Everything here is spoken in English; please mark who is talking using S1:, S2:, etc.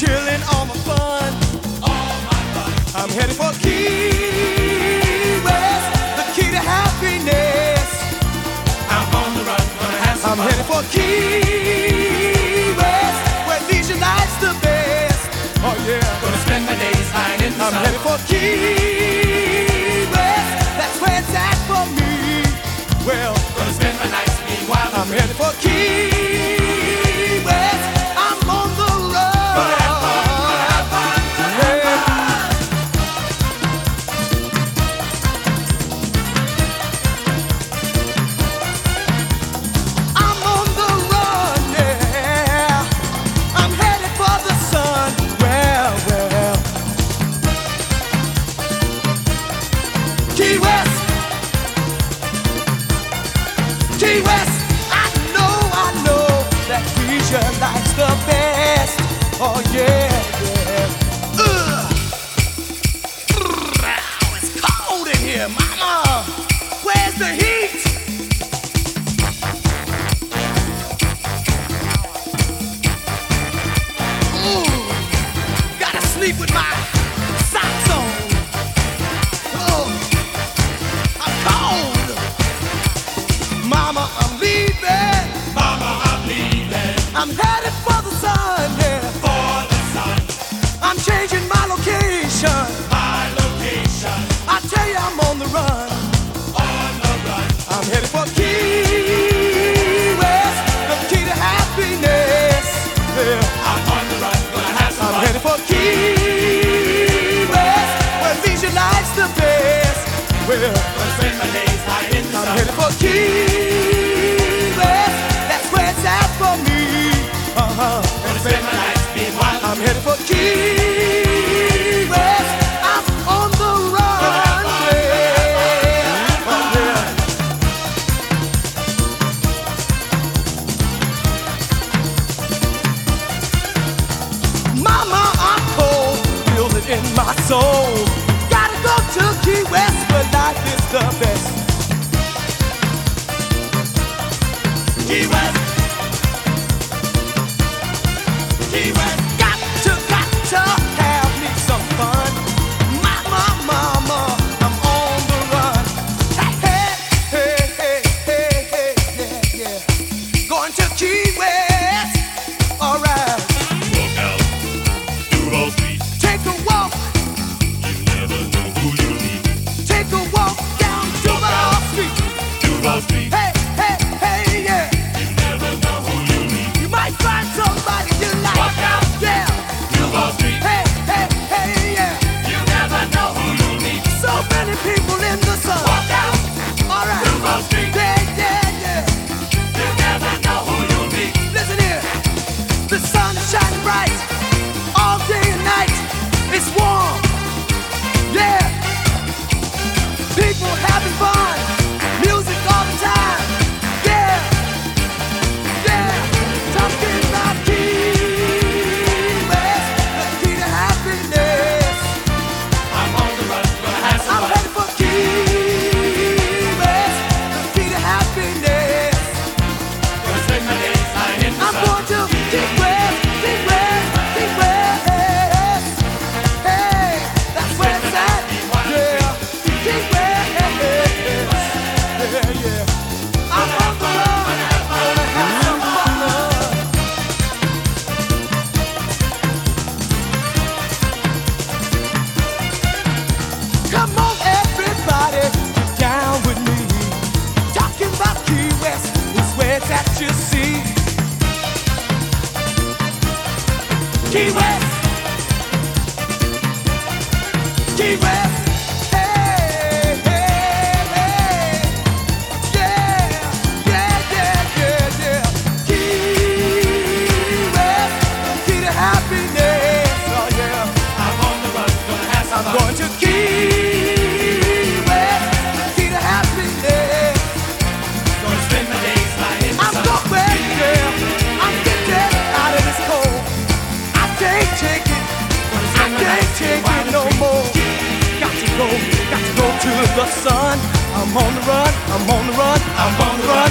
S1: killing all my fun. I'm headed for Key West, the key to happiness.
S2: I'm on the run, gonna have some
S1: I'm
S2: fun.
S1: headed for Key West, where leisure life's the best. Oh yeah,
S2: Gonna spend my days lying in the
S1: I'm
S2: sun.
S1: headed for Key West, that's where it's at for me. Well,
S2: Gonna spend my nights being wild.
S1: I'm headed for Key West, I'm on the run.
S2: Gonna have fun, gonna have fun, gonna have fun.
S1: I'm on the run, yeah. I'm headed for the sun. Well, well. Key West. Key West. I know that leisure life's the best. Oh yeah, yeah. Oh, it's cold in here, mama. Where's the heat? Gotta sleep with my socks on. Oh, I'm cold. Mama, I'm leaving.
S2: Mama, I'm leaving
S1: I'm headed for the sun, yeah.
S2: for the sun.
S1: I'm changing my location.
S2: My location,
S1: I tell you, I'm on the run.
S2: on the run.
S1: I'm headed for Key West, the key to happiness. Yeah.
S2: I'm on the run, gonna have some
S1: I'm
S2: fun.
S1: headed for Key West, where leisure life's the best. Well,
S2: Gonna spend my days lying in the
S1: I'm
S2: sun.
S1: headed for Key West, that's where it's at for me.
S2: Gonna spend my nights being wild.
S1: I'm headed for Key West, I'm on the run. Yeah. Oh, yeah. Mama, I'm cold, feel it in my soul. Gotta go to Key West where life is the best.
S2: Key West, Key West.
S1: Got to have me some fun. Mama, I'm on the run. Hey, yeah, yeah. Going to Key West, alright.
S2: Walk out, Duval Street.
S1: Take a walk,
S2: You never know who you meet.
S1: take a walk down Duval Street.
S2: Duval Street.
S1: Hey, yeah.
S2: You never know who you meet.
S1: You might find somebody you like.
S2: Walk out,
S1: Yeah.
S2: Duval Street.
S1: Hey, yeah.
S2: You never know who you meet.
S1: So many people in the sun.
S2: Walk out,
S1: Alright.
S2: Duval Street.
S1: Yeah.
S2: You never know who you meet.
S1: Listen here. The sun is shining bright all day and night. It's warm. Yeah. People having fun. Music all the time. Yeah. Talking about Key West, the key to happiness.
S2: I'm on the run, gonna have some
S1: I'm
S2: fun.
S1: headed for Key West, the key to happiness.
S2: Gonna spend my days lying in the
S1: I'm
S2: sun.
S1: going to Key West. Hey, that's where it's at. Yeah, Key West. Yeah. I'm on the run. Gonna have some fun. Come on, everybody, get down with me. Talking about Key West is where it's at, you see. Key West. Key West. Hey. Yeah. Key West, key to happiness. Oh yeah.
S2: I'm on the run, gonna have some
S1: I'm
S2: fun.
S1: going to Key West, key to happiness.
S2: Gonna spend my days lying in the
S1: I'm
S2: sun.
S1: going, yeah. I'm getting out of this cold. I can't take it. I can't take it no more. Got to go to the sun. I'm on the run. I'm on the run.